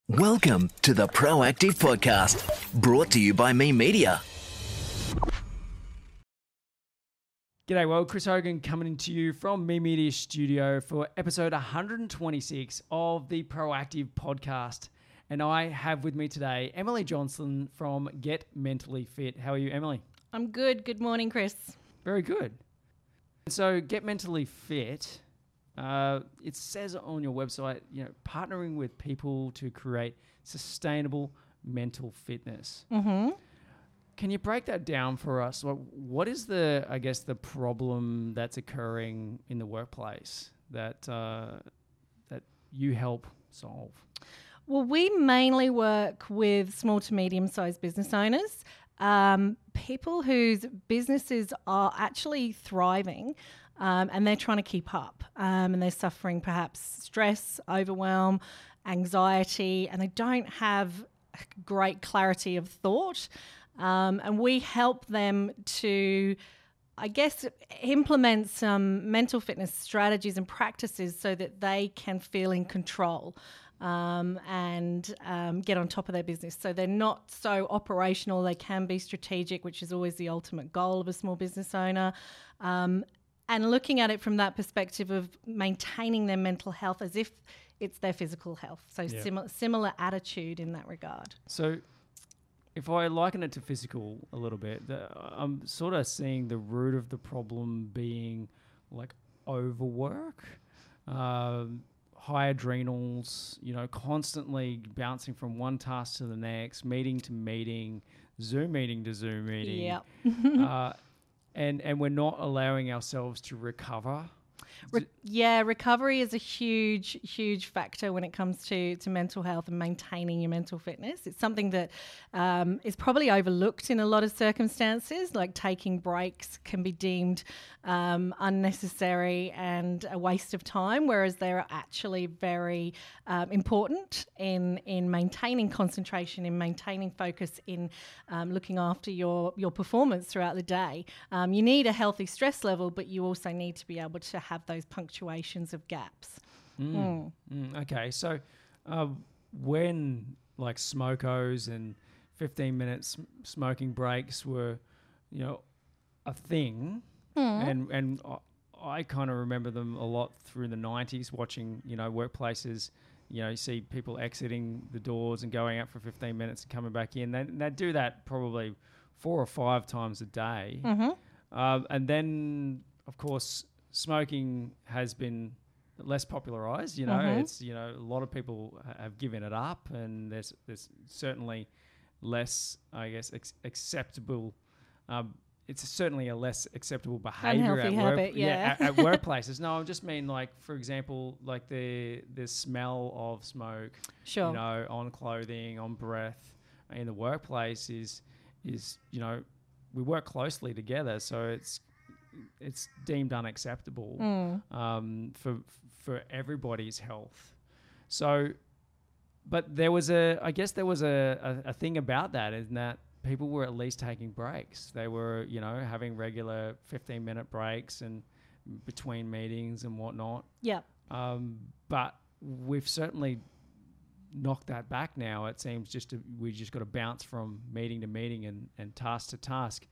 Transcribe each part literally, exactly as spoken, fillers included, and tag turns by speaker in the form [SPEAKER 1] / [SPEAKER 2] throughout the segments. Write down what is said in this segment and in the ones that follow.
[SPEAKER 1] Welcome to the Proactive Podcast, brought to you by Me Media.
[SPEAKER 2] G'day, well, Chris Hogan coming to you from Me Media Studio for episode one hundred twenty-six of the Proactive Podcast. And I have with me today Emily Johnson from Get Mentally Fit. How are you, Emily?
[SPEAKER 3] I'm good. Good morning, Chris.
[SPEAKER 2] Very good. So Get Mentally Fit, uh, it says on your website, you know, partnering with people to create sustainable mental fitness.
[SPEAKER 3] Mm-hmm.
[SPEAKER 2] Can you break that down for us? What, what is the, I guess, the problem that's occurring in the workplace that uh, that you help solve?
[SPEAKER 3] Well, we mainly work with small to medium-sized business owners, um, people whose businesses are actually thriving um, and they're trying to keep up um, and they're suffering perhaps stress, overwhelm, anxiety, and they don't have great clarity of thought. Um, and we help them to, I guess, implement some mental fitness strategies and practices so that they can feel in control um, and um, get on top of their business. So they're not so operational, they can be strategic, which is always the ultimate goal of a small business owner. Um, and looking at it from that perspective of maintaining their mental health as if it's their physical health. So
[SPEAKER 2] Yeah.
[SPEAKER 3] similar, similar attitude in that regard.
[SPEAKER 2] So if I liken it to physical a little bit, the, I'm sort of seeing the root of the problem being like overwork, um, high adrenals, you know, constantly bouncing from one task to the next, meeting to meeting, Zoom meeting to Zoom meeting.
[SPEAKER 3] Yep.
[SPEAKER 2] uh, and, and we're not allowing ourselves to recover.
[SPEAKER 3] Re- yeah, recovery is a huge, huge factor when it comes to, to mental health and maintaining your mental fitness. It's something that um, is probably overlooked in a lot of circumstances, like taking breaks can be deemed um, unnecessary and a waste of time, whereas they're actually very um, important in in maintaining concentration, in maintaining focus, in um, looking after your, your performance throughout the day. Um, you need a healthy stress level, but you also need to be able to have those punctuations of gaps.
[SPEAKER 2] Mm.
[SPEAKER 3] Mm.
[SPEAKER 2] Mm, okay, so uh, when like smokos and fifteen minute sm- smoking breaks were, you know, a thing,
[SPEAKER 3] Mm.
[SPEAKER 2] and and I, I kind of remember them a lot through the nineties, watching, you know, workplaces. You know, you see people exiting the doors and going out for fifteen minutes and coming back in. They they do that probably four or five times a day,
[SPEAKER 3] Mm-hmm.
[SPEAKER 2] um, and then of course smoking has been less popularized. You know,
[SPEAKER 3] Mhm.
[SPEAKER 2] it's, you know, a lot of people ha- have given it up, and there's there's certainly less, I guess, ex- acceptable. Um, it's certainly a less acceptable behaviour
[SPEAKER 3] Unhealthy
[SPEAKER 2] at work.
[SPEAKER 3] habit, yeah.
[SPEAKER 2] at, at workplaces. No, I just mean like, for example, like the the smell of smoke.
[SPEAKER 3] Sure.
[SPEAKER 2] You know, on clothing, on breath, in the workplace is is you know, we work closely together, so it's it's deemed unacceptable
[SPEAKER 3] Mm.
[SPEAKER 2] um, for for everybody's health. So, but there was a, I guess there was a, a, a thing about that, in that people were at least taking breaks. They were, you know, having regular fifteen minute breaks and between meetings and whatnot.
[SPEAKER 3] Yeah.
[SPEAKER 2] Um, but we've certainly knocked that back now. It seems just to, we just got to bounce from meeting to meeting and, and task to task.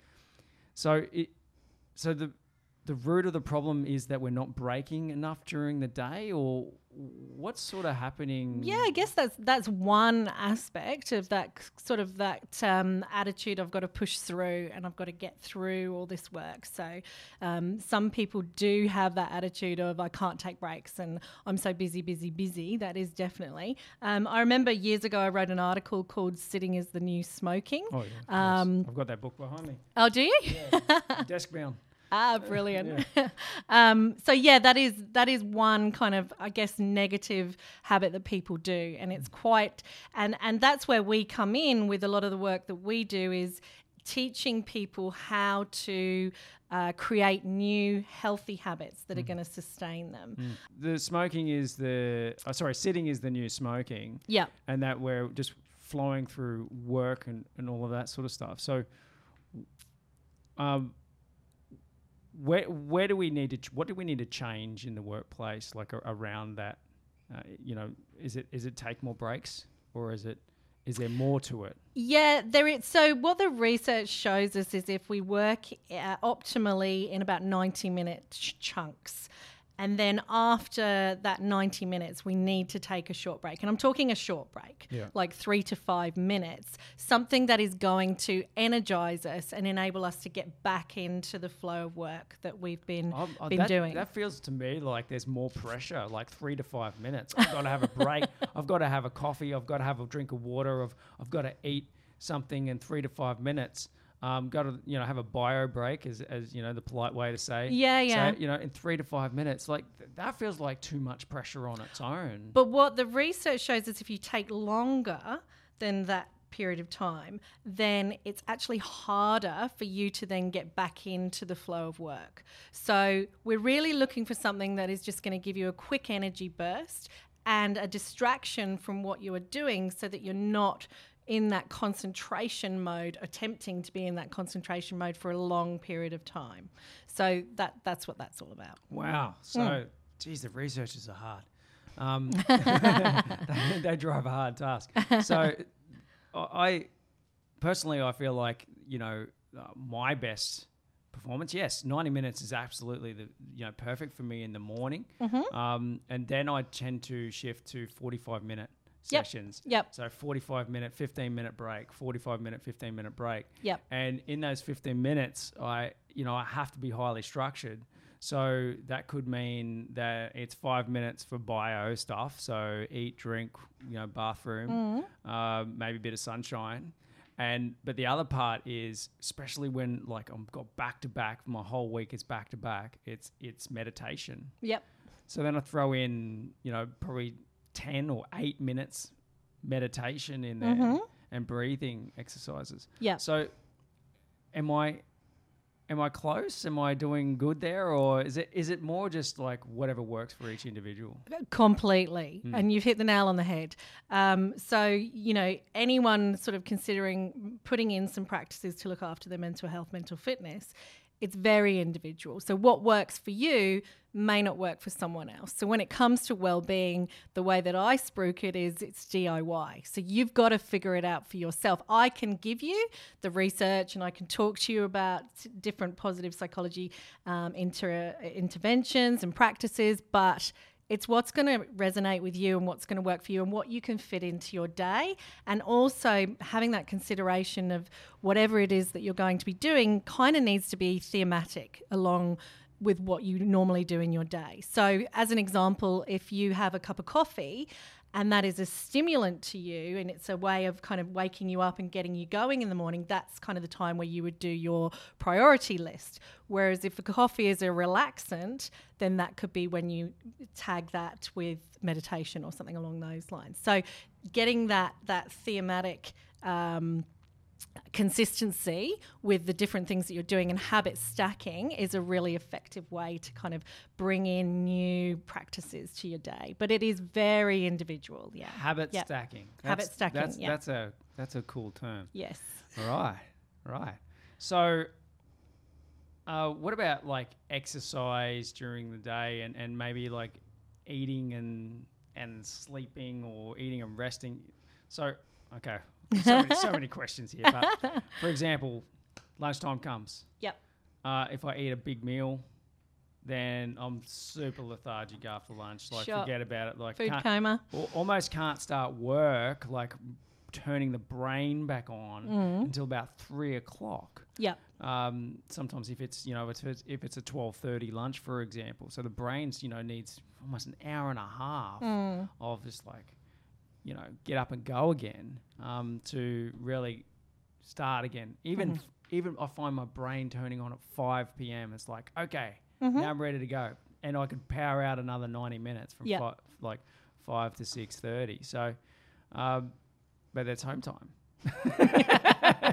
[SPEAKER 2] So it, so the the root of the problem is that we're not breaking enough during the day, or what's sort of happening?
[SPEAKER 3] Yeah, I guess that's that's one aspect of that c- sort of that um, attitude. I've got to push through, and I've got to get through all this work. So um, some people do have that attitude of I can't take breaks, and I'm so busy, busy, busy. That is definitely. Um, I remember years ago I wrote an article called "Sitting is the New Smoking."
[SPEAKER 2] Oh yeah, of course.
[SPEAKER 3] Um,
[SPEAKER 2] I've got that book behind me.
[SPEAKER 3] Oh, do you?
[SPEAKER 2] Yeah, desk bound.
[SPEAKER 3] Ah, brilliant. um, so yeah, that is that is one kind of, I guess, negative habit that people do, and it's quite and and that's where we come in with a lot of the work that we do, is teaching people how to uh, create new healthy habits that are going to sustain them.
[SPEAKER 2] The smoking is the, oh, sorry, sitting is the new smoking.
[SPEAKER 3] Yeah.
[SPEAKER 2] And that we're just flowing through work and, and all of that sort of stuff. So, um, where where do we need to ch- what do we need to change in the workplace, like a, around that? Uh, you know, is it is it take more breaks? or is it is there more to it?
[SPEAKER 3] Yeah, there is. So what the research shows us is if we work uh, optimally in about ninety minute ch- chunks, and then after that ninety minutes, we need to take a short break. And I'm talking a short break,
[SPEAKER 2] Yeah.
[SPEAKER 3] like three to five minutes, something that is going to energize us and enable us to get back into the flow of work that we've been,
[SPEAKER 2] Um, uh,
[SPEAKER 3] been
[SPEAKER 2] that,
[SPEAKER 3] doing.
[SPEAKER 2] That feels to me like there's more pressure, like three to five minutes. I've got to have a break. I've got to have a coffee. I've got to have a drink of water. I've, I've got to eat something in three to five minutes. Um, got to, you know, have a bio break, as, as you know, the polite way to say.
[SPEAKER 3] Yeah, yeah.
[SPEAKER 2] So, you know, in three to five minutes, like th- that feels like too much pressure on its own.
[SPEAKER 3] But what the research shows is if you take longer than that period of time, then it's actually harder for you to then get back into the flow of work. So we're really looking for something that is just going to give you a quick energy burst and a distraction from what you are doing so that you're not in that concentration mode, attempting to be in that concentration mode for a long period of time. So that that's what that's all about.
[SPEAKER 2] Wow. So,
[SPEAKER 3] Mm.
[SPEAKER 2] geez, the researchers are hard. Um, they, they drive a hard task. So, I personally, I feel like, you know, uh, my best performance, yes, ninety minutes is absolutely the you know perfect for me in the morning.
[SPEAKER 3] Mm-hmm.
[SPEAKER 2] Um, and then I tend to shift to forty-five minute
[SPEAKER 3] Yep.
[SPEAKER 2] sessions.
[SPEAKER 3] Yep.
[SPEAKER 2] So forty-five minute, fifteen minute break, forty-five minute, fifteen minute break.
[SPEAKER 3] Yep.
[SPEAKER 2] And in those fifteen minutes, I, you know, I have to be highly structured. So that could mean that it's five minutes for bio stuff. So eat, drink, you know, bathroom,
[SPEAKER 3] Mm.
[SPEAKER 2] uh, maybe a bit of sunshine. And, but the other part is, especially when like I've got back to back, my whole week is back to back, it's, it's meditation.
[SPEAKER 3] Yep.
[SPEAKER 2] So then I throw in, you know, probably ten or eight minutes meditation in there
[SPEAKER 3] Mhm.
[SPEAKER 2] and breathing exercises.
[SPEAKER 3] Yep.
[SPEAKER 2] So am I am I close? Am I doing good there, or is it is it more just like whatever works for each individual?
[SPEAKER 3] Completely.
[SPEAKER 2] Mm.
[SPEAKER 3] And you've hit the nail on the head. Um, so, you know, anyone sort of considering putting in some practices to look after their mental health, mental fitness, it's very individual. So what works for you may not work for someone else. So when it comes to well-being, the way that I spruik it is it's D I Y. So you've got to figure it out for yourself. I can give you the research and I can talk to you about different positive psychology um, inter- interventions and practices, but it's what's going to resonate with you and what's going to work for you and what you can fit into your day. And also having that consideration of whatever it is that you're going to be doing kind of needs to be thematic along with what you normally do in your day. So as an example, if you have a cup of coffee and that is a stimulant to you and it's a way of kind of waking you up and getting you going in the morning, that's kind of the time where you would do your priority list. Whereas if a coffee is a relaxant, then that could be when you tag that with meditation or something along those lines. So getting that that thematic um, consistency with the different things that you're doing and habit stacking is a really effective way to kind of bring in new practices to your day. But it is very individual. Yeah.
[SPEAKER 2] Habit
[SPEAKER 3] Yep.
[SPEAKER 2] stacking.
[SPEAKER 3] Habit
[SPEAKER 2] That's-
[SPEAKER 3] stacking,
[SPEAKER 2] That's
[SPEAKER 3] yeah.
[SPEAKER 2] that's a that's a cool term.
[SPEAKER 3] Yes.
[SPEAKER 2] Right, right. So, uh, what about like exercise during the day and, and maybe like eating and and sleeping or eating and resting? So, okay, so many, so many questions here. But for example, lunchtime comes.
[SPEAKER 3] Yep.
[SPEAKER 2] Uh, if I eat a big meal, then I'm super lethargic after lunch. Like
[SPEAKER 3] Sure.
[SPEAKER 2] forget about it. Like
[SPEAKER 3] Food
[SPEAKER 2] can't-
[SPEAKER 3] coma.
[SPEAKER 2] al- almost can't start work, like turning the brain back on
[SPEAKER 3] Mm.
[SPEAKER 2] until about three o'clock.
[SPEAKER 3] Yep.
[SPEAKER 2] Um, sometimes if it's, you know, if it's, if it's a twelve thirty lunch, for example, so the brain's, you know, needs almost an hour and a half
[SPEAKER 3] Mm.
[SPEAKER 2] of just like, you know, get up and go again um, to really start again. Even,
[SPEAKER 3] Mhm.
[SPEAKER 2] f- even I find my brain turning on at five p.m. It's like, okay,
[SPEAKER 3] Mhm.
[SPEAKER 2] now I'm ready to go. And I could power out another ninety minutes from
[SPEAKER 3] Yep.
[SPEAKER 2] fi- like five to six thirty. So, um, but that's home time.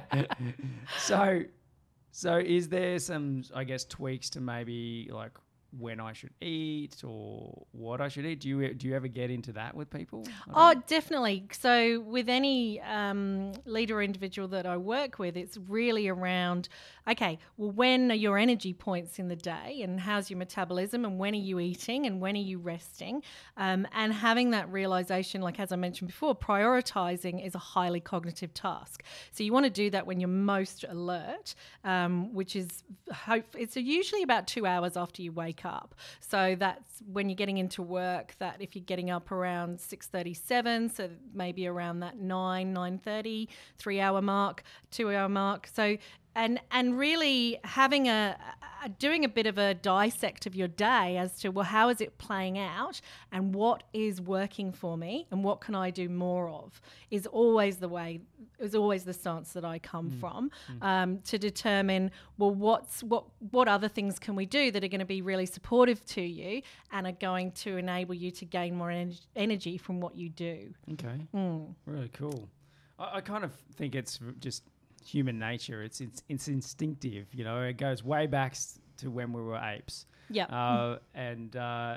[SPEAKER 2] so, so is there some, I guess, tweaks to maybe like when I should eat or what I should eat? Do you do you ever get into that with people?
[SPEAKER 3] Oh, definitely. So with any um, leader or individual that I work with, it's really around, okay, well, when are your energy points in the day and how's your metabolism and when are you eating and when are you resting? Um, and having that realization, like as I mentioned before, prioritizing is a highly cognitive task. So you want to do that when you're most alert, um, which is, hope it's usually about two hours after you wake up. So that's when you're getting into work, that if you're getting up around six thirty-seven, so maybe around that nine, nine thirty, three hour mark, two hour mark. So and and really having a, a doing a bit of a dissect of your day as to, well, how is it playing out and what is working for me and what can I do more of is always the way is always the stance that I come mm. from mm. Um, to determine, well, what's what what other things can we do that are going to be really supportive to you and are going to enable you to gain more en- energy from what you do.
[SPEAKER 2] Okay,
[SPEAKER 3] mm.
[SPEAKER 2] really cool. I, I kind of think it's just human nature. It's it's it's instinctive, you know. It goes way back to when we were apes.
[SPEAKER 3] Yeah.
[SPEAKER 2] Uh, and uh,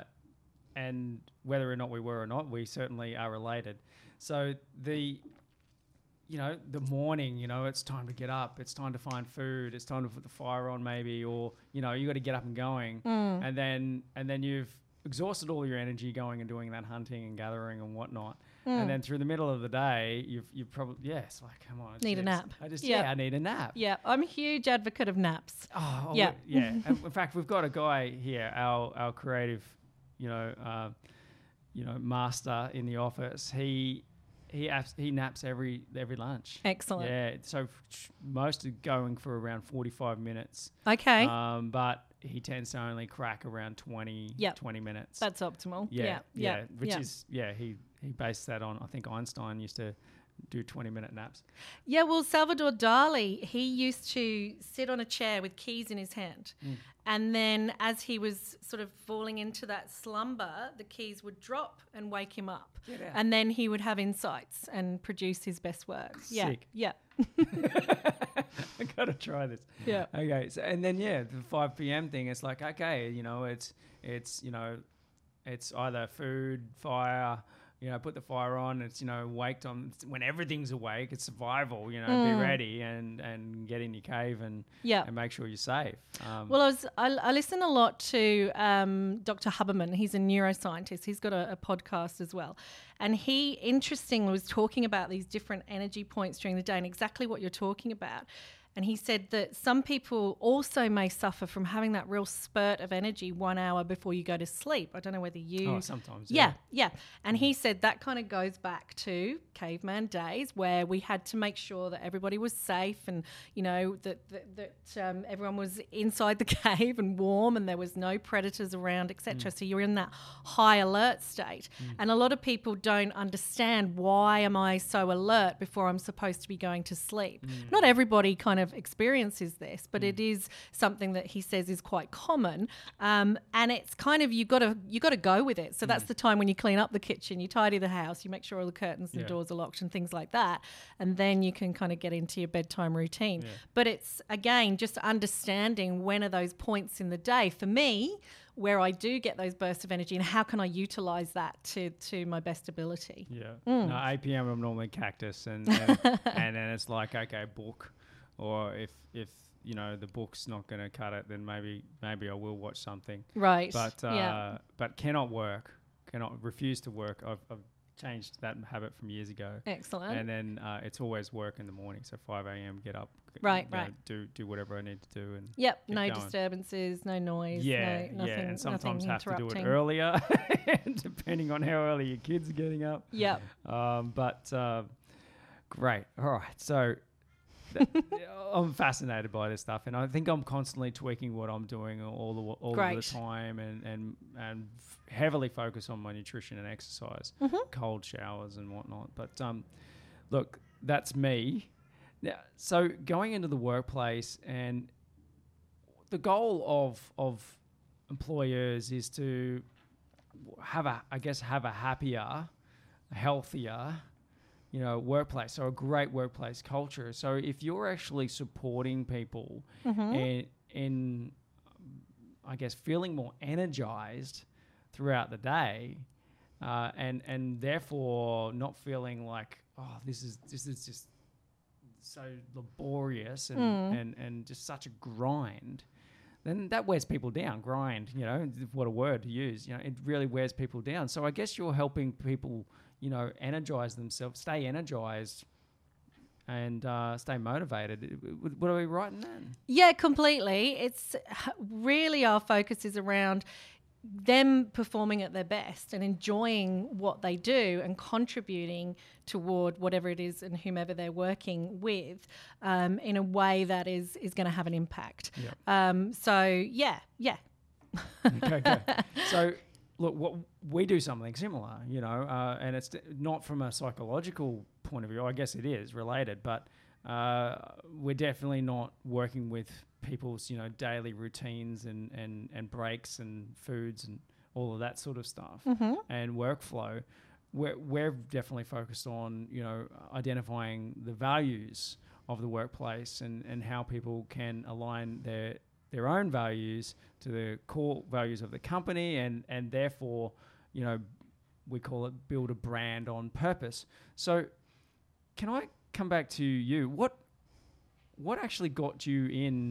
[SPEAKER 2] and whether or not we were or not, we certainly are related. So the, you know, the morning, you know, it's time to get up. It's time to find food. It's time to put the fire on, maybe, or you know, you got to get up and going.
[SPEAKER 3] Mm.
[SPEAKER 2] And then and then you've exhausted all your energy going and doing that hunting and gathering and whatnot. Mm. And then through the middle of the day, you've you've probably yeah, it's like, come on,
[SPEAKER 3] need a nap.
[SPEAKER 2] I just
[SPEAKER 3] yep.
[SPEAKER 2] yeah, I need a nap.
[SPEAKER 3] Yeah, I'm a huge advocate of naps.
[SPEAKER 2] Oh
[SPEAKER 3] yeah,
[SPEAKER 2] yeah. And in fact, we've got a guy here, our our creative, you know, uh, you know, master in the office. He he abs- he naps every every lunch.
[SPEAKER 3] Excellent.
[SPEAKER 2] Yeah. So f- most are going for around forty-five minutes.
[SPEAKER 3] Okay.
[SPEAKER 2] Um, but he tends to only crack around twenty,
[SPEAKER 3] yep.
[SPEAKER 2] twenty minutes.
[SPEAKER 3] That's optimal.
[SPEAKER 2] Yeah,
[SPEAKER 3] yeah,
[SPEAKER 2] yeah,
[SPEAKER 3] yeah.
[SPEAKER 2] which
[SPEAKER 3] yeah.
[SPEAKER 2] is yeah. He he based that on, I think Einstein used to do twenty minute naps.
[SPEAKER 3] Yeah, well, Salvador Dali, he used to sit on a chair with keys in his hand. Mm. And then as he was sort of falling into that slumber, the keys would drop and wake him up.
[SPEAKER 2] Yeah.
[SPEAKER 3] And then he would have insights and produce his best work.
[SPEAKER 2] Sick.
[SPEAKER 3] Yeah.
[SPEAKER 2] I gotta try this.
[SPEAKER 3] Yeah.
[SPEAKER 2] Okay. So and then yeah, the five p.m. thing. It's like, okay, you know, it's it's you know, it's either food, fire. You know, put the fire on. It's, you know, waked on when everything's awake. It's survival. You know, mm. be ready and, and get in your cave and
[SPEAKER 3] yep.
[SPEAKER 2] and make sure you're safe. Um,
[SPEAKER 3] well, I was I, I listen a lot to um, Doctor Huberman. He's a neuroscientist. He's got a, a podcast as well, and he interestingly was talking about these different energy points during the day and exactly what you're talking about. And he said that some people also may suffer from having that real spurt of energy one hour before you go to sleep. I don't know whether you...
[SPEAKER 2] Oh, sometimes, yeah.
[SPEAKER 3] Yeah, yeah. And he said that kind of goes back to caveman days where we had to make sure that everybody was safe and, you know, that, that, that um, everyone was inside the cave and warm and there was no predators around, et cetera. Mm. So you're in that high alert state. Mm. And a lot of people don't understand, why am I so alert before I'm supposed to be going to sleep? Mm. Not everybody kind of experiences this, but mm. it is something that he says is quite common, um, and it's kind of you got to you got to go with it. So mm. that's the time when you clean up the kitchen, you tidy the house, you make sure all the curtains and
[SPEAKER 2] yeah.
[SPEAKER 3] doors are locked and things like that, and then you can kind of get into your bedtime routine.
[SPEAKER 2] Yeah.
[SPEAKER 3] But it's again just understanding when are those points in the day for me where I do get those bursts of energy and how can I utilize that to to my best ability.
[SPEAKER 2] Yeah.
[SPEAKER 3] Mm.
[SPEAKER 2] No, eight p.m. I'm normally cactus and and, and then it's like, okay, book. Or if, if you know the book's not going to cut it, then maybe maybe I will watch something.
[SPEAKER 3] Right.
[SPEAKER 2] But uh,
[SPEAKER 3] yeah.
[SPEAKER 2] but cannot work, cannot refuse to work. I've, I've changed that habit from years ago.
[SPEAKER 3] Excellent.
[SPEAKER 2] And then uh, it's always work in the morning. So five a.m. get up.
[SPEAKER 3] Right.
[SPEAKER 2] Know,
[SPEAKER 3] right.
[SPEAKER 2] do do whatever I need to do and.
[SPEAKER 3] Yep. No
[SPEAKER 2] going.
[SPEAKER 3] disturbances. No noise.
[SPEAKER 2] Yeah.
[SPEAKER 3] No, nothing,
[SPEAKER 2] yeah. And sometimes have to do it
[SPEAKER 3] interrupting.
[SPEAKER 2] earlier, depending on how early your kids are getting up.
[SPEAKER 3] Yep.
[SPEAKER 2] Um. But uh, great. All right. So. I'm fascinated by this stuff, and I think I'm constantly tweaking what I'm doing all the all of the time, and and and f- heavily focus on my nutrition and exercise,
[SPEAKER 3] mm-hmm.
[SPEAKER 2] cold showers and whatnot. But um, look, that's me. Now, so going into the workplace, and the goal of of employers is to have a, I guess, have a happier, healthier. You know, workplace, so a great workplace culture. So if you're actually supporting people
[SPEAKER 3] mm-hmm.
[SPEAKER 2] in, in I guess, feeling more energized throughout the day, uh, and and therefore not feeling like, oh, this is this is just so laborious and
[SPEAKER 3] Mm.
[SPEAKER 2] and, and just such a grind, then that wears people down. Grind, you know, what a word to use. You know, it really wears people down. So I guess you're helping people, you know, energize themselves, stay energized, and uh, stay motivated. Would, would I be right in that?
[SPEAKER 3] Yeah, completely. It's really our focus is around them performing at their best and enjoying what they do and contributing toward whatever it is and whomever they're working with um, in a way that is is going to have an impact.
[SPEAKER 2] Yep.
[SPEAKER 3] Um, so, yeah, yeah.
[SPEAKER 2] Okay, okay. So, look, what we do something similar, you know, uh, and it's not from a psychological point of view. I guess it is related, but uh, we're definitely not working with people's, you know, daily routines and, and, and breaks and foods and all of that sort of stuff
[SPEAKER 3] Mm-hmm.
[SPEAKER 2] and workflow. We're, we're definitely focused on, you know, identifying the values of the workplace and, and how people can align their their own values to the core values of the company, and, and therefore, you know, we call it build a brand on purpose. So can I come back to you? What what actually got you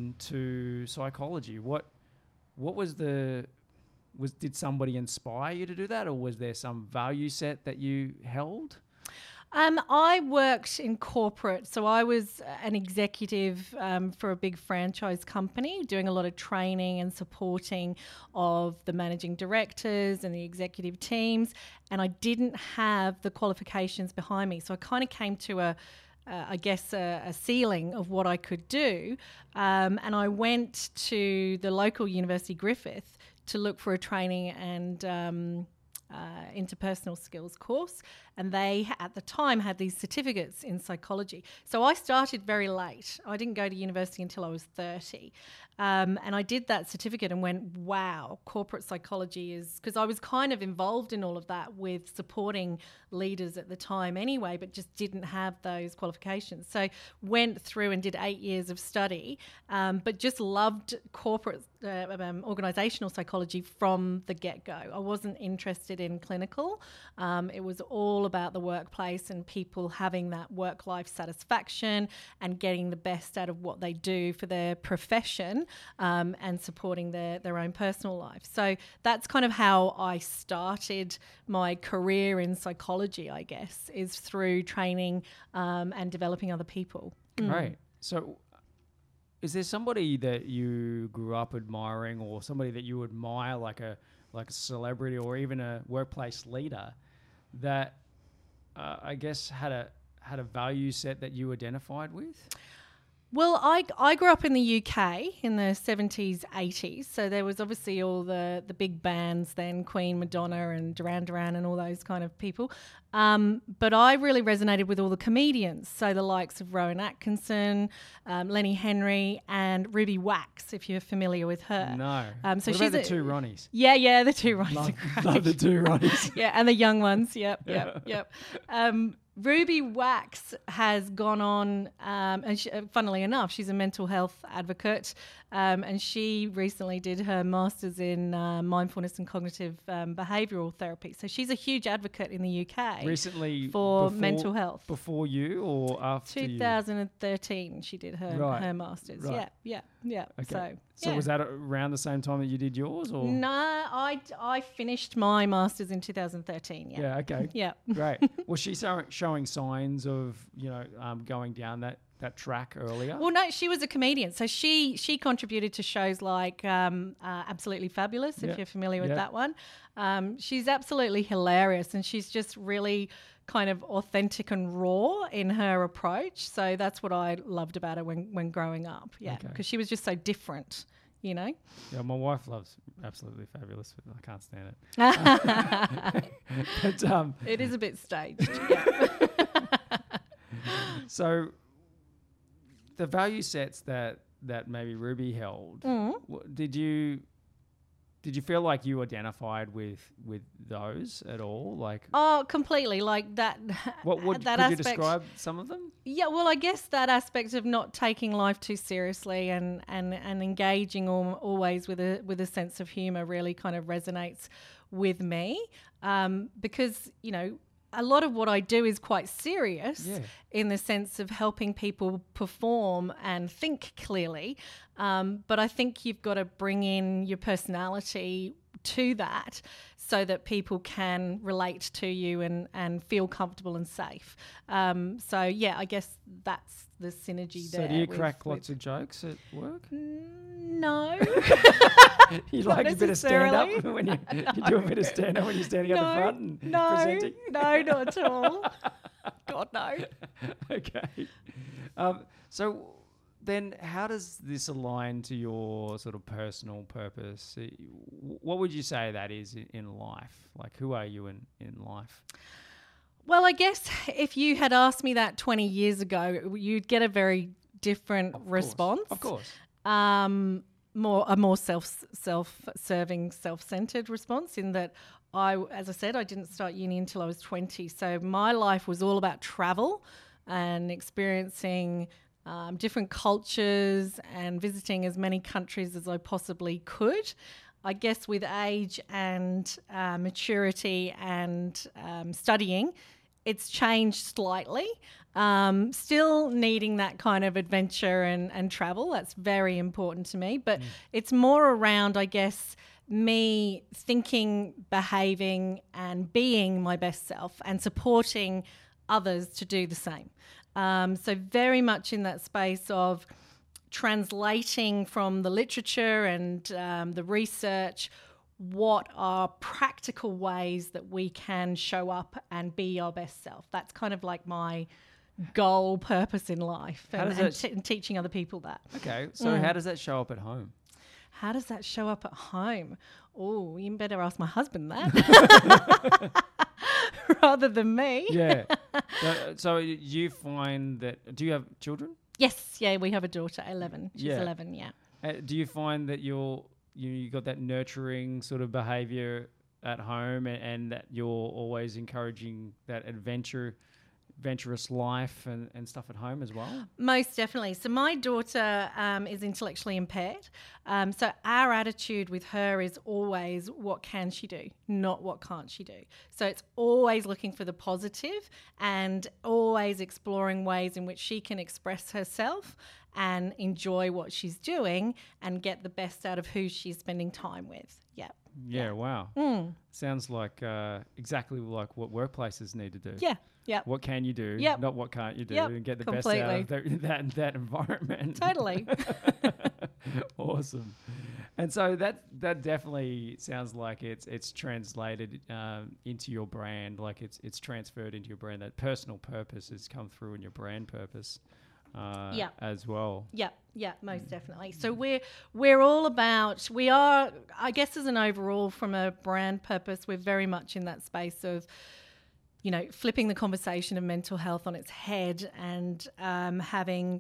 [SPEAKER 2] into psychology? What what was the was did somebody inspire you to do that, or was there some value set that you held?
[SPEAKER 3] Um, I worked in corporate, so I was an executive um, for a big franchise company, doing a lot of training and supporting of the managing directors and the executive teams, and I didn't have the qualifications behind me, so I kind of came to a Uh, I guess, a, a ceiling of what I could do. Um, and I went to the local University, Griffith, to look for a training and um, uh, interpersonal skills course. And they, at the time, had these certificates in psychology. So I started very late. I didn't go to university until I was thirty. Um, and I did that certificate and went, wow, corporate psychology is... Because I was kind of involved in all of that with supporting leaders at the time anyway, but just didn't have those qualifications. So went through and did eight years of study, um, but just loved corporate uh, um, organisational psychology from the get-go. I wasn't interested in clinical. Um, it was all about the workplace and people having that work-life satisfaction and getting the best out of what they do for their profession. Um, and supporting their, their own personal life. So that's kind of how I started my career in psychology, I guess, is through training um, and developing other people.
[SPEAKER 2] Great. Mm. So is there somebody that you grew up admiring, or somebody that you admire, like a like a celebrity or even a workplace leader, that uh, I guess had a had a value set that you identified with?
[SPEAKER 3] Well, I, I grew up in the U K in the seventies, eighties. So there was obviously all the, the big bands then, Queen, Madonna and Duran Duran and all those kind of people. Um, but I really resonated with all the comedians. So the likes of Rowan Atkinson, um, Lenny Henry and Ruby Wax, if you're familiar with her.
[SPEAKER 2] No.
[SPEAKER 3] Um, so
[SPEAKER 2] what
[SPEAKER 3] she's
[SPEAKER 2] about
[SPEAKER 3] a,
[SPEAKER 2] the two Ronnies?
[SPEAKER 3] Yeah, yeah, the two Ronnies
[SPEAKER 2] Love,
[SPEAKER 3] are great.
[SPEAKER 2] love the two Ronnies.
[SPEAKER 3] Yeah, and the young ones. Yep, yep, yep. Um, Ruby Wax has gone on, um, and she, uh, funnily enough, she's a mental health advocate, um, and she recently did her master's in uh, mindfulness and cognitive um, behavioural therapy. So she's a huge advocate in the U K.
[SPEAKER 2] Recently
[SPEAKER 3] for
[SPEAKER 2] before,
[SPEAKER 3] mental health.
[SPEAKER 2] Before you or after you?
[SPEAKER 3] twenty thirteen, she did her
[SPEAKER 2] Right.
[SPEAKER 3] her master's.
[SPEAKER 2] Right.
[SPEAKER 3] Yeah, yeah, yeah.
[SPEAKER 2] Okay.
[SPEAKER 3] So,
[SPEAKER 2] so
[SPEAKER 3] yeah.
[SPEAKER 2] was that around the same time that you did yours, or?
[SPEAKER 3] No, I, I finished my master's in two thousand thirteen. Yeah.
[SPEAKER 2] Yeah. Okay.
[SPEAKER 3] Yeah.
[SPEAKER 2] Great. Was she so, showing signs of, you know, um, going down that, that track earlier?
[SPEAKER 3] Well, no, she was a comedian. So she she contributed to shows like um, uh, Absolutely Fabulous, if
[SPEAKER 2] Yep.
[SPEAKER 3] you're familiar with
[SPEAKER 2] Yep.
[SPEAKER 3] that one. Um, she's absolutely hilarious, and she's just really kind of authentic and raw in her approach. So that's what I loved about her when, when growing up. Yeah,
[SPEAKER 2] Okay.
[SPEAKER 3] because she was just so different, you know.
[SPEAKER 2] Yeah, my wife loves Absolutely Fabulous. But I can't stand it. But, um,
[SPEAKER 3] It is a bit staged. Yeah.
[SPEAKER 2] so the value sets that, that maybe Ruby held,
[SPEAKER 3] Mm.
[SPEAKER 2] w- did you did you feel like you identified with with those at all? Like,
[SPEAKER 3] Oh, completely. Like that.
[SPEAKER 2] what would
[SPEAKER 3] that
[SPEAKER 2] could you
[SPEAKER 3] aspect-
[SPEAKER 2] describe some of them?
[SPEAKER 3] Yeah, well, I guess that aspect of not taking life too seriously and and and engaging al- always with a with a sense of humor really kind of resonates with me, um, because you know a lot of what I do is quite serious
[SPEAKER 2] Yeah.
[SPEAKER 3] in the sense of helping people perform and think clearly, um, but I think you've got to bring in your personality to that so that people can relate to you and, and feel comfortable and safe. Um, so, yeah, I guess that's the synergy
[SPEAKER 2] So
[SPEAKER 3] there.
[SPEAKER 2] do you
[SPEAKER 3] with-
[SPEAKER 2] crack
[SPEAKER 3] with-
[SPEAKER 2] lots of jokes at work?
[SPEAKER 3] No.
[SPEAKER 2] You
[SPEAKER 3] Not
[SPEAKER 2] like a bit of stand up
[SPEAKER 3] necessarily.
[SPEAKER 2] when you, you do a bit of stand up when you're standing at the
[SPEAKER 3] no,
[SPEAKER 2] front and
[SPEAKER 3] no,
[SPEAKER 2] presenting?
[SPEAKER 3] no, not at all. God, no.
[SPEAKER 2] Okay. Um, so then how does this align to your sort of personal purpose? Uh, What would you say that is i- in life? Like, who are you in, in life?
[SPEAKER 3] Well, I guess if you had asked me that twenty years ago, you'd get a very different response.
[SPEAKER 2] Of course.
[SPEAKER 3] Um, more a more self self serving, self centered response. In that, I, as I said, I didn't start uni until I was twenty, so my life was all about travel and experiencing um, different cultures and visiting as many countries as I possibly could. I guess with age and uh, maturity and um, studying, it's changed slightly. Um, still needing that kind of adventure and, and travel. That's very important to me. But it's more around, I guess, me thinking, behaving, and being my best self and supporting others to do the same. Um, so very much in that space of translating from the literature and um, the research what are practical ways that we can show up and be our best self. That's kind of like my goal, purpose in life,
[SPEAKER 2] How
[SPEAKER 3] and,
[SPEAKER 2] does
[SPEAKER 3] and,
[SPEAKER 2] that-
[SPEAKER 3] t- and teaching other people that.
[SPEAKER 2] Okay. So
[SPEAKER 3] Mm.
[SPEAKER 2] how does that show up at home?
[SPEAKER 3] How does that show up at home? Oh, you better ask my husband that rather than me.
[SPEAKER 2] Yeah. so, so you find that, do you have children?
[SPEAKER 3] Yes, yeah, we have a daughter, eleven. She's
[SPEAKER 2] Yeah.
[SPEAKER 3] eleven, yeah.
[SPEAKER 2] Uh, do you find that you're you you got that nurturing sort of behavior at home, and, and that you're always encouraging that adventure, adventurous life and, and stuff at home as well?
[SPEAKER 3] Most definitely. So my daughter um, is intellectually impaired. Um, so our attitude with her is always what can she do, not what can't she do. So it's always looking for the positive and always exploring ways in which she can express herself and enjoy what she's doing and get the best out of who she's spending time with. Yeah.
[SPEAKER 2] Yeah, wow.
[SPEAKER 3] Mm.
[SPEAKER 2] Sounds like uh, exactly like what workplaces need to do.
[SPEAKER 3] Yeah. Yeah.
[SPEAKER 2] What can you do,
[SPEAKER 3] Yep.
[SPEAKER 2] not what can't you do,
[SPEAKER 3] Yep,
[SPEAKER 2] and get the best out of
[SPEAKER 3] completely.
[SPEAKER 2] that, that, that environment.
[SPEAKER 3] Totally.
[SPEAKER 2] Awesome. And so that that definitely sounds like it's it's translated um, into your brand, like it's it's transferred into your brand. That personal purpose has come through in your brand purpose uh,
[SPEAKER 3] Yeah.
[SPEAKER 2] as well.
[SPEAKER 3] Yeah, yeah, most definitely. So we're we're all about we are I guess as an overall from a brand purpose, we're very much in that space of, you know, flipping the conversation of mental health on its head and um, having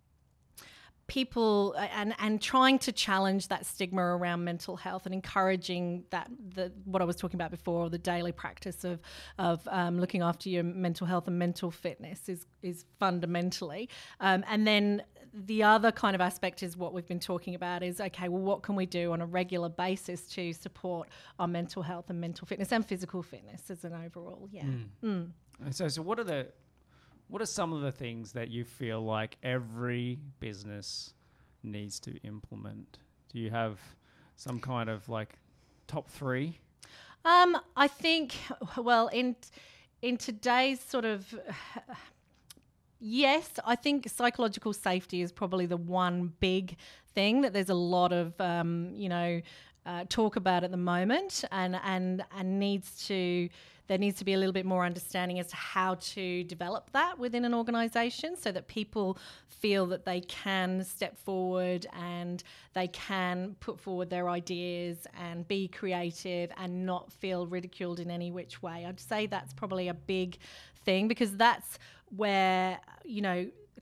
[SPEAKER 3] people uh, and and trying to challenge that stigma around mental health and encouraging that the what I was talking about before, the daily practice of of um, looking after your mental health and mental fitness is is fundamentally um, and then the other kind of aspect is what we've been talking about is, okay, well, what can we do on a regular basis to support our mental health and mental fitness and physical fitness as an overall, yeah. Mm.
[SPEAKER 2] And So, so what are the what are some of the things that you feel like every business needs to implement? Do you have some kind of like top three?
[SPEAKER 3] Um, I think, well, in in today's sort of, yes, I think psychological safety is probably the one big thing that there's a lot of, um, you know, uh, talk about at the moment, and and and needs to. There needs to be a little bit more understanding as to how to develop that within an organisation so that people feel that they can step forward and they can put forward their ideas and be creative and not feel ridiculed in any which way. I'd say that's probably a big thing because that's where, you know,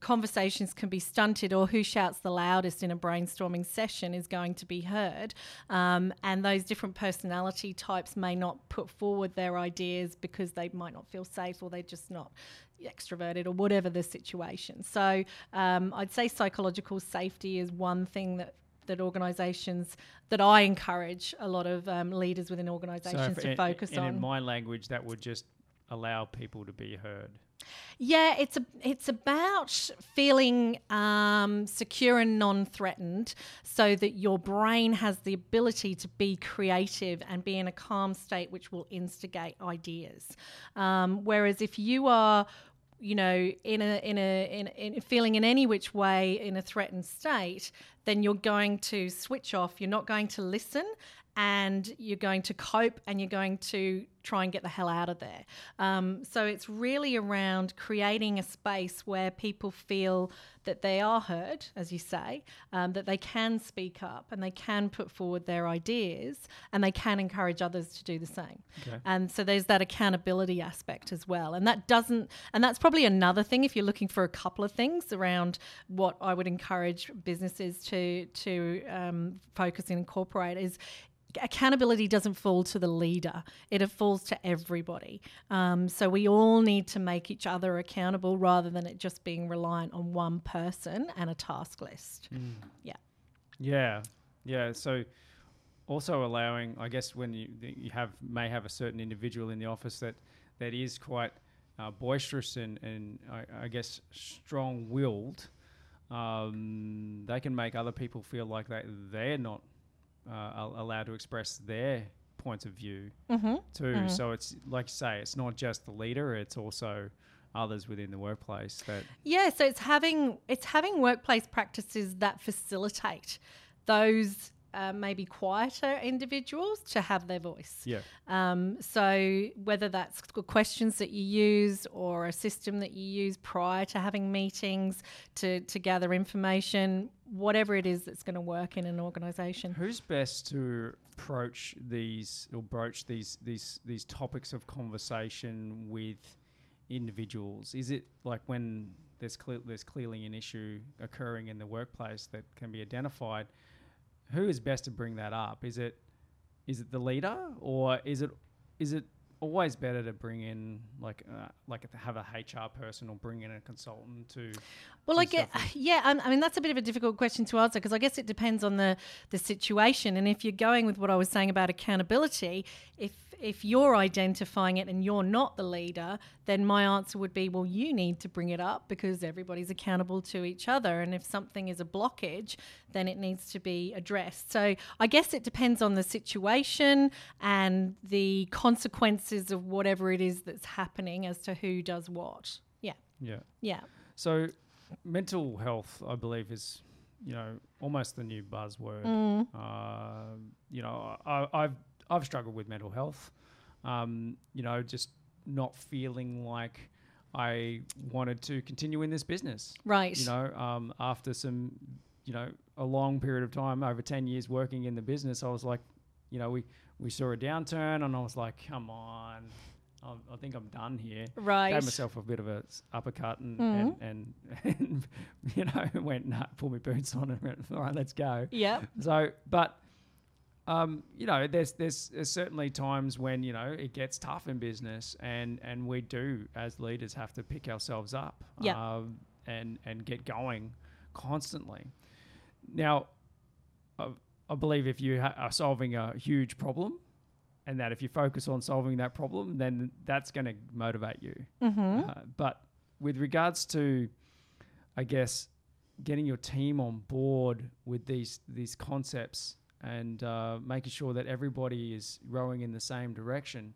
[SPEAKER 3] conversations can be stunted, or who shouts the loudest in a brainstorming session is going to be heard. Um, and those different personality types may not put forward their ideas because they might not feel safe, or they're just not extroverted, or whatever the situation. So um, I'd say psychological safety is one thing that that organisations, that I encourage a lot of um, leaders within organisations
[SPEAKER 2] so
[SPEAKER 3] to
[SPEAKER 2] in,
[SPEAKER 3] focus
[SPEAKER 2] in,
[SPEAKER 3] on.
[SPEAKER 2] In my language, that would just allow people to be heard.
[SPEAKER 3] Yeah, it's a, it's about feeling um, secure and non-threatened, so that your brain has the ability to be creative and be in a calm state, which will instigate ideas. Um, whereas if you are, you know, in a in a in, in feeling in any which way in a threatened state, then you're going to switch off. You're not going to listen, and you're going to cope, and you're going to try and get the hell out of there. Um, so it's really around creating a space where people feel that they are heard, as you say, um, that they can speak up and they can put forward their ideas, and they can encourage others to do the same.
[SPEAKER 2] Okay.
[SPEAKER 3] And so there's that accountability aspect as well. And that doesn't, and that's probably another thing if you're looking for a couple of things around what I would encourage businesses to, to um, focus and incorporate is, accountability doesn't fall to the leader. It falls to everybody. Um, so we all need to make each other accountable, rather than it just being reliant on one person and a task list.
[SPEAKER 2] Mm.
[SPEAKER 3] Yeah.
[SPEAKER 2] Yeah. Yeah. So also allowing, I guess, when you you have may have a certain individual in the office that, that is quite uh, boisterous and, and I, I guess strong-willed, um, they can make other people feel like they, they're not Uh, allowed to express their points of view
[SPEAKER 3] mm-hmm.
[SPEAKER 2] too.
[SPEAKER 3] Mm-hmm.
[SPEAKER 2] So it's like you say, it's not just the leader; it's also others within the workplace. That
[SPEAKER 3] yeah. So it's having it's having workplace practices that facilitate those uh, maybe quieter individuals to have their voice.
[SPEAKER 2] Yeah.
[SPEAKER 3] Um, so whether that's questions that you use, or a system that you use prior to having meetings to to gather information, whatever it is that's going to work in an organisation.
[SPEAKER 2] Who's best to approach these or broach these these these topics of conversation with individuals? Is it like when there's clear, there's clearly an issue occurring in the workplace that can be identified? Who is best to bring that up? Is it is it the leader, or is it is it always better to bring in like uh, like to have a H R person, or bring in a consultant to?
[SPEAKER 3] Well, I get, yeah, um, I mean, that's a bit of a difficult question to answer, because I guess it depends on the, the situation. And if you're going with what I was saying about accountability, if if you're identifying it and you're not the leader, then my answer would be, well, you need to bring it up, because everybody's accountable to each other. And if something is a blockage, then it needs to be addressed. So I guess it depends on the situation and the consequences of whatever it is that's happening as to who does what. Yeah.
[SPEAKER 2] Yeah.
[SPEAKER 3] Yeah.
[SPEAKER 2] So mental health, I believe, is, you know, almost the new buzzword.
[SPEAKER 3] Mm.
[SPEAKER 2] Uh, you know, I, I've I've struggled with mental health. Um, you know, just not feeling like I wanted to continue in this business.
[SPEAKER 3] Right.
[SPEAKER 2] You know, um, after some, you know, a long period of time, over ten years working in the business, I was like, you know, we, we saw a downturn, and I was like, come on, I, I think I'm done here.
[SPEAKER 3] Right.
[SPEAKER 2] Gave myself a bit of a s- uppercut and,
[SPEAKER 3] Mm.
[SPEAKER 2] and, and, and, you know, went, nah, pull my boots on and went, all right, let's go.
[SPEAKER 3] Yeah.
[SPEAKER 2] So, but, um, you know, there's, there's there's certainly times when, you know, it gets tough in business, and, and we do, as leaders, have to pick ourselves up
[SPEAKER 3] Yeah.
[SPEAKER 2] um, and, and get going constantly. Now, I, I believe if you ha- are solving a huge problem, and that if you focus on solving that problem, then that's going to motivate you.
[SPEAKER 3] Mm-hmm.
[SPEAKER 2] Uh, but with regards to, I guess, getting your team on board with these these concepts, and uh, making sure that everybody is rowing in the same direction,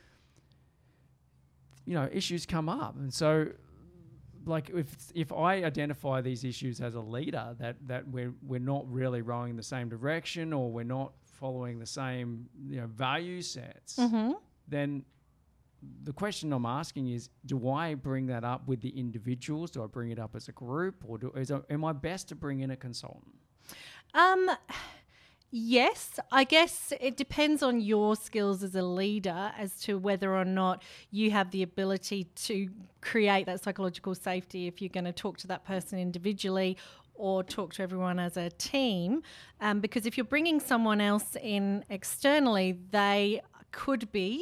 [SPEAKER 2] you know, issues come up. And so, like, if if I identify these issues as a leader, that, that we're we're not really rowing in the same direction, or we're not following the same, you know, value sets,
[SPEAKER 3] Mm-hmm.
[SPEAKER 2] then the question I'm asking is, do I bring that up with the individuals? Do I bring it up as a group, or do, is, am I best to bring in a consultant?
[SPEAKER 3] Um, Yes, I guess it depends on your skills as a leader as to whether or not you have the ability to create that psychological safety if you're going to talk to that person individually or talk to everyone as a team. Um, because if you're bringing someone else in externally, they could be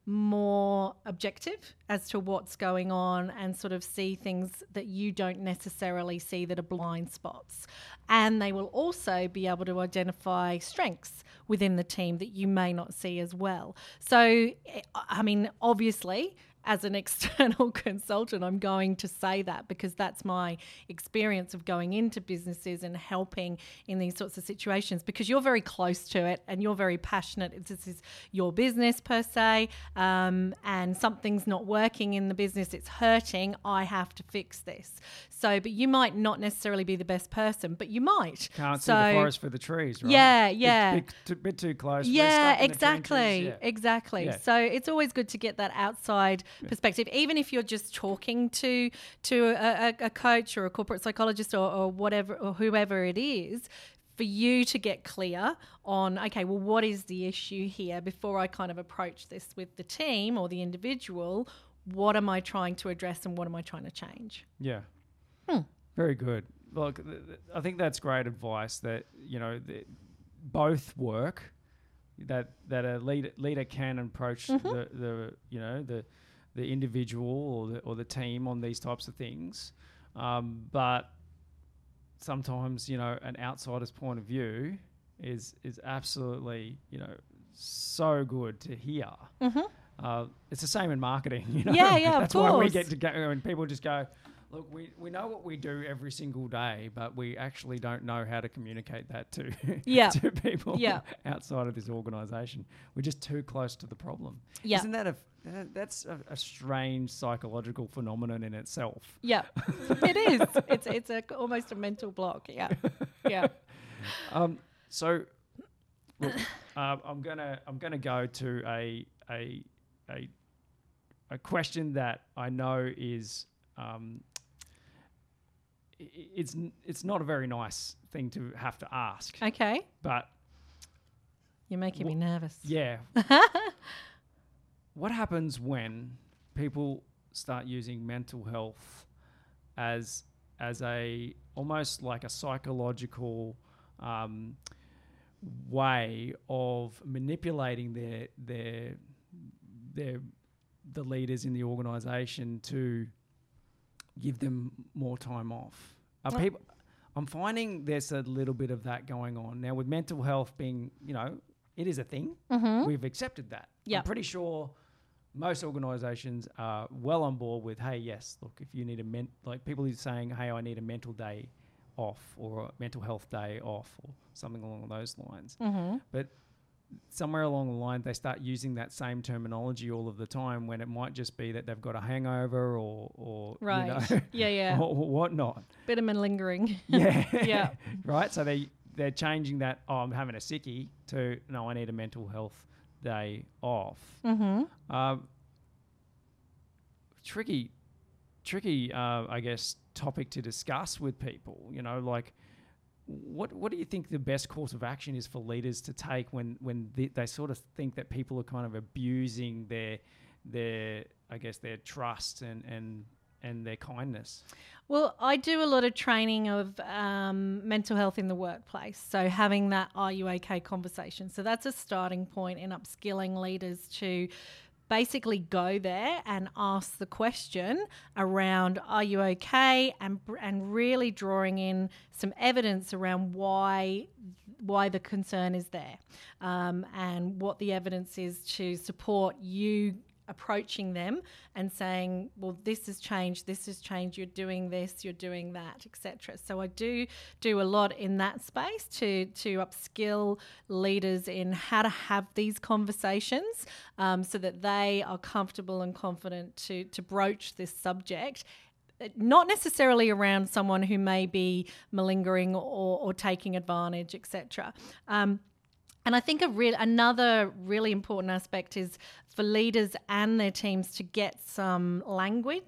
[SPEAKER 3] more objective as to what's going on and sort of see things that you don't necessarily see that are blind spots. And they will also be able to identify strengths within the team that you may not see as well. So, I mean, obviously, as an external consultant, I'm going to say that because that's my experience of going into businesses and helping in these sorts of situations, because you're very close to it and you're very passionate. This is your business per se, um, and something's not working in the business, it's hurting, I have to fix this. So, but you might not necessarily be the best person, but you might.
[SPEAKER 2] Can't
[SPEAKER 3] so,
[SPEAKER 2] see the forest for the trees, right?
[SPEAKER 3] Yeah, yeah.
[SPEAKER 2] Bit, bit, too, bit too close. We're
[SPEAKER 3] Yeah,
[SPEAKER 2] stuck in the
[SPEAKER 3] exactly.
[SPEAKER 2] trenches. Yeah.
[SPEAKER 3] Exactly.
[SPEAKER 2] Yeah.
[SPEAKER 3] So it's always good to get that outside yeah. perspective, even if you're just talking to to a, a, a coach or a corporate psychologist or, or whatever or whoever it is, for you to get clear on, okay, well, what is the issue here before I kind of approach this with the team or the individual? What am I trying to address and what am I trying to change?
[SPEAKER 2] Yeah.
[SPEAKER 3] Hmm.
[SPEAKER 2] Very good. Look, th- th- I think that's great advice that, you know, th- both work, that that a leader, leader can approach mm-hmm. the, the, you know, the the individual or the, or the team on these types of things. Um, but sometimes, you know, an outsider's point of view is is absolutely, you know, so good to hear.
[SPEAKER 3] Mm-hmm.
[SPEAKER 2] Uh, it's the same in marketing, you know.
[SPEAKER 3] Yeah, yeah,
[SPEAKER 2] That's
[SPEAKER 3] of course.
[SPEAKER 2] why we get to go and people just go, look, we, we know what we do every single day, but we actually don't know how to communicate that to,
[SPEAKER 3] yeah.
[SPEAKER 2] to people
[SPEAKER 3] yeah.
[SPEAKER 2] outside of this organisation. We're just too close to the problem.
[SPEAKER 3] Yeah.
[SPEAKER 2] Isn't that a uh, that's a, a strange psychological phenomenon in itself?
[SPEAKER 3] Yeah, it is. It's it's a, almost a mental block. Yeah, yeah.
[SPEAKER 2] Um. So, look, uh, I'm gonna I'm gonna go to a a a a question that I know is um. It's it's not a very nice thing to have to ask.
[SPEAKER 3] Okay.
[SPEAKER 2] But
[SPEAKER 3] you're making wh- me nervous.
[SPEAKER 2] Yeah. What happens when people start using mental health as as a almost like a psychological um, way of manipulating their their their the leaders in the organisation to give them more time off? Are
[SPEAKER 3] well,
[SPEAKER 2] people, I'm finding there's a little bit of that going on now with mental health being, you know, it is a thing.
[SPEAKER 3] Mm-hmm.
[SPEAKER 2] We've accepted that.
[SPEAKER 3] Yep.
[SPEAKER 2] I'm pretty sure most organisations are well on board with, hey, yes, look, if you need a men- like people are saying, hey, I need a mental day off or a mental health day off or something along those lines.
[SPEAKER 3] Mm-hmm.
[SPEAKER 2] But somewhere along the line, they start using that same terminology all of the time when it might just be that they've got a hangover or, or
[SPEAKER 3] right.
[SPEAKER 2] you know,
[SPEAKER 3] yeah, yeah,
[SPEAKER 2] or, or whatnot.
[SPEAKER 3] Bit of lingering.
[SPEAKER 2] Yeah,
[SPEAKER 3] yeah.
[SPEAKER 2] Right. So they they're changing that. Oh, I'm having a sickie to no, I need a mental health day off.
[SPEAKER 3] Mm-hmm.
[SPEAKER 2] Um, tricky, tricky. Uh, I guess topic to discuss with people. You know, like. What what do you think the best course of action is for leaders to take when when they, they sort of think that people are kind of abusing their their I guess their trust and and and their kindness?
[SPEAKER 3] Well, I do a lot of training of um, mental health in the workplace. So having that "Are you okay?" conversation. So that's a starting point in upskilling leaders to basically go there and ask the question around, are you okay? And and really drawing in some evidence around why why the concern is there, um, and what the evidence is to support you approaching them and saying, well, this has changed, this has changed, you're doing this, you're doing that, et cetera. So I do do a lot in that space to to upskill leaders in how to have these conversations um, so that they are comfortable and confident to to broach this subject. Not necessarily around someone who may be malingering or, or taking advantage, et cetera. Um, And I think a real another really important aspect is for leaders and their teams to get some language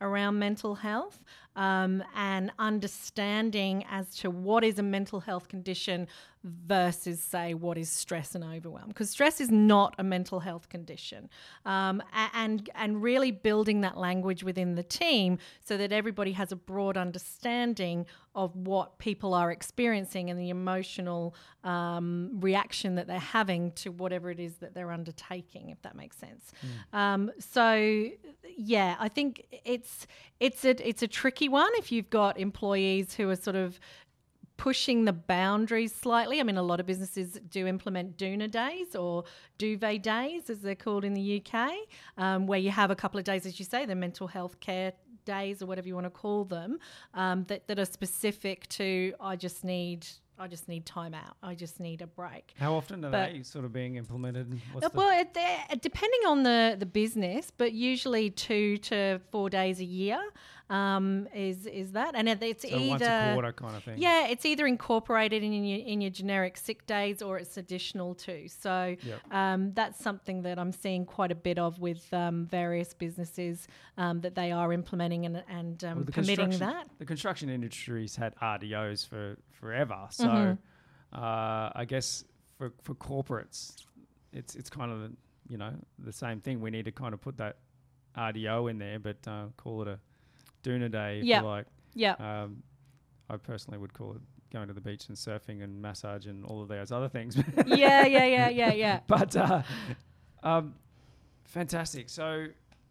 [SPEAKER 3] around mental health um, and understanding as to what is a mental health condition versus, say, what is stress and overwhelm. Because stress is not a mental health condition. Um, and, and really building that language within the team so that everybody has a broad understanding of what people are experiencing and the emotional um, reaction that they're having to whatever it is that they're undertaking, if that makes sense. Mm. Um, so, yeah, I think it's it's a it's a tricky one if you've got employees who are sort of pushing the boundaries slightly. I mean, a lot of businesses do implement doona days or duvet days, as they're called in the U K, um, where you have a couple of days, as you say, the mental health care days or whatever you want to call them, um, that, that are specific to I just need I just need time out. I just need a break.
[SPEAKER 2] How often are
[SPEAKER 3] but,
[SPEAKER 2] they sort of being implemented? What's
[SPEAKER 3] uh,
[SPEAKER 2] the
[SPEAKER 3] well, it, depending on the, the business, but usually two to four days a year um, is is that, and it's
[SPEAKER 2] so
[SPEAKER 3] either
[SPEAKER 2] once a quarter kind of thing.
[SPEAKER 3] Yeah, it's either incorporated in your in your generic sick days or it's additional too. So
[SPEAKER 2] Yep.
[SPEAKER 3] um, that's something that I'm seeing quite a bit of with um, various businesses um, that they are implementing and and um,
[SPEAKER 2] Well, the
[SPEAKER 3] permitting
[SPEAKER 2] construction-
[SPEAKER 3] that.
[SPEAKER 2] The construction industry's had R D Os for forever, so
[SPEAKER 3] Mhm.
[SPEAKER 2] uh, I guess for for corporates, it's it's kind of the, you know the same thing. We need to kind of put that R D O in there, but uh, call it a doona day if
[SPEAKER 3] Yep.
[SPEAKER 2] you like.
[SPEAKER 3] Yeah.
[SPEAKER 2] Um, I personally would call it going to the beach and surfing and massage and all of those other things.
[SPEAKER 3] yeah, yeah, yeah, yeah, yeah.
[SPEAKER 2] But uh, um, fantastic. So,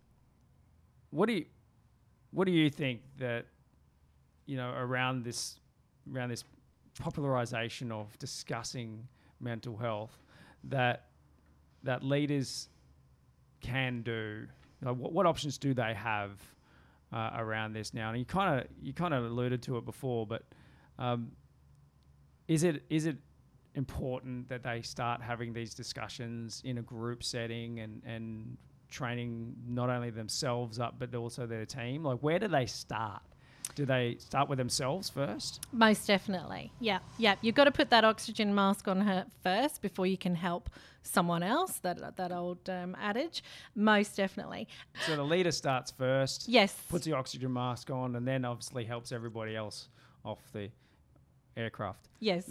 [SPEAKER 2] what do you what do you think that you know around this around this popularization of discussing mental health that that leaders can do? You know, what, what options do they have uh, around this now? And you kind of you kind of alluded to it before, but um, is it is it important that they start having these discussions in a group setting and, and training not only themselves up but also their team? Like, where do they start? Do they start with themselves first?
[SPEAKER 3] Most definitely. Yeah. Yeah. You've got to put that oxygen mask on her first before you can help someone else, that that old um, adage. Most definitely.
[SPEAKER 2] So the leader starts first,
[SPEAKER 3] Yes.
[SPEAKER 2] puts the oxygen mask on, and then obviously helps everybody else off the aircraft.
[SPEAKER 3] Yes.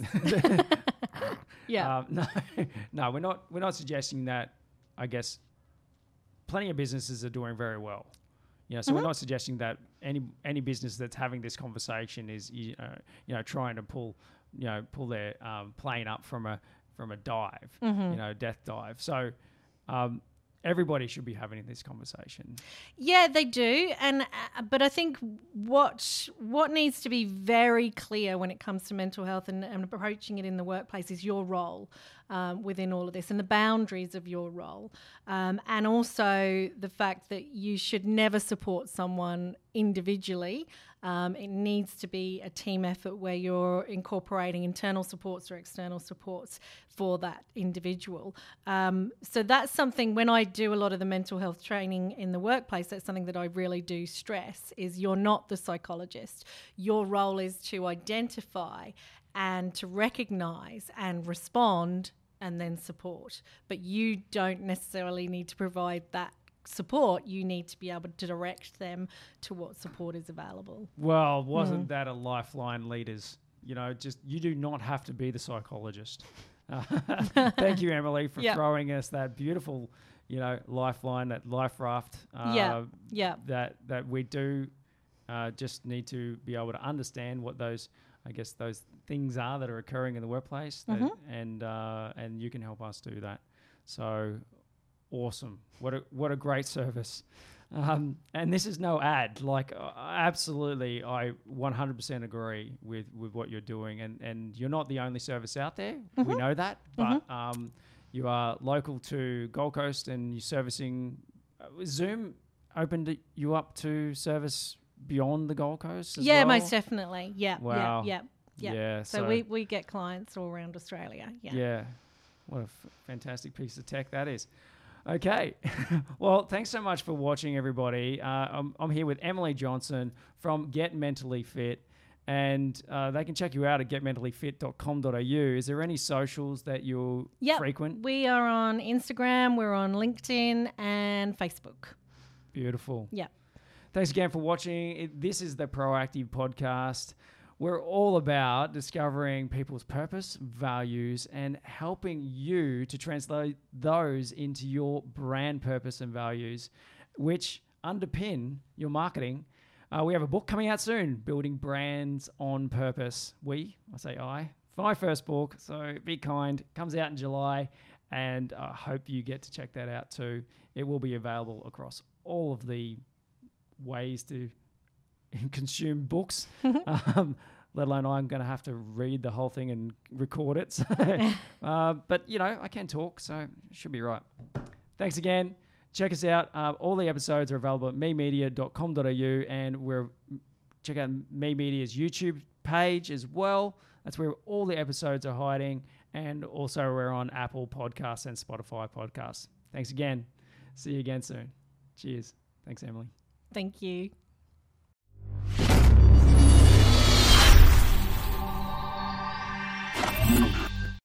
[SPEAKER 3] yeah.
[SPEAKER 2] Um, no, no, we're not. We're not suggesting that. I guess plenty of businesses are doing very well. You know, so
[SPEAKER 3] Mm-hmm.
[SPEAKER 2] we're not suggesting that any any business that's having this conversation is you know, you know trying to pull you know pull their um, plane up from a from a dive,
[SPEAKER 3] Mm-hmm.
[SPEAKER 2] you know, death dive. So um, everybody should be having this conversation.
[SPEAKER 3] Yeah, they do, and uh, but I think what what needs to be very clear when it comes to mental health and, and approaching it in the workplace is your role um, within all of this and the boundaries of your role, um, and also the fact that you should never support someone individually. Um, it needs to be a team effort where you're incorporating internal supports or external supports for that individual. Um, so that's something, when I do a lot of the mental health training in the workplace, that's something that I really do stress, is you're not the psychologist. Your role is to identify and to recognise and respond and then support. But you don't necessarily need to provide that support. You need to be able to direct them to what support is available.
[SPEAKER 2] Well, wasn't mm. that a lifeline, leaders? You know, just you do not have to be the psychologist. Uh, thank you, Emily, for
[SPEAKER 3] yep.
[SPEAKER 2] throwing us that beautiful, you know, lifeline, that life raft. Uh,
[SPEAKER 3] yeah, yeah.
[SPEAKER 2] That that we do uh, just need to be able to understand what those, I guess, those things are that are occurring in the workplace, that,
[SPEAKER 3] mm-hmm.
[SPEAKER 2] and uh, and you can help us do that. So. Awesome. What a what a great service. Um, and this is no ad. Like, uh, absolutely, I one hundred percent agree with, with what you're doing. And, and you're not the only service out there.
[SPEAKER 3] Mm-hmm.
[SPEAKER 2] We know that. But
[SPEAKER 3] mm-hmm.
[SPEAKER 2] um, you are local to Gold Coast and you're servicing. Uh, Zoom opened you up to service beyond the Gold Coast as
[SPEAKER 3] Yeah,
[SPEAKER 2] well?
[SPEAKER 3] most definitely. Yeah,
[SPEAKER 2] Wow.
[SPEAKER 3] yeah, yeah. yeah.
[SPEAKER 2] Yeah,
[SPEAKER 3] so
[SPEAKER 2] so
[SPEAKER 3] we, we get clients all around Australia. Yeah.
[SPEAKER 2] Yeah. What a f- fantastic piece of tech that is. Okay. Well, thanks so much for watching, everybody. Uh, I'm, I'm here with Emily Johnson from Get Mentally Fit, and uh, they can check you out at get mentally fit dot com dot a u. Is there any socials that you
[SPEAKER 3] yep.
[SPEAKER 2] frequent?
[SPEAKER 3] We are on Instagram, we're on LinkedIn and Facebook.
[SPEAKER 2] Beautiful.
[SPEAKER 3] Yeah.
[SPEAKER 2] Thanks again for watching. It- This is the Proactive Podcast. We're all about discovering people's purpose, values, and helping you to translate those into your brand purpose and values, which underpin your marketing. Uh, we have a book coming out soon, Building Brands on Purpose. We, I say I, my first book, so be kind. Comes out in July, and I hope you get to check that out too. It will be available across all of the ways to consume books. um, let alone I'm going to have to read the whole thing and record it. So, uh, but, you know, I can talk, so it should be right. Thanks again. Check us out. Uh, all the episodes are available at me media dot com dot a u, and we're check out Me Media's YouTube page as well. That's where all the episodes are hiding, and also we're on Apple Podcasts and Spotify Podcasts. Thanks again. See you again soon. Cheers. Thanks, Emily.
[SPEAKER 3] Thank you.
[SPEAKER 1] Thank you.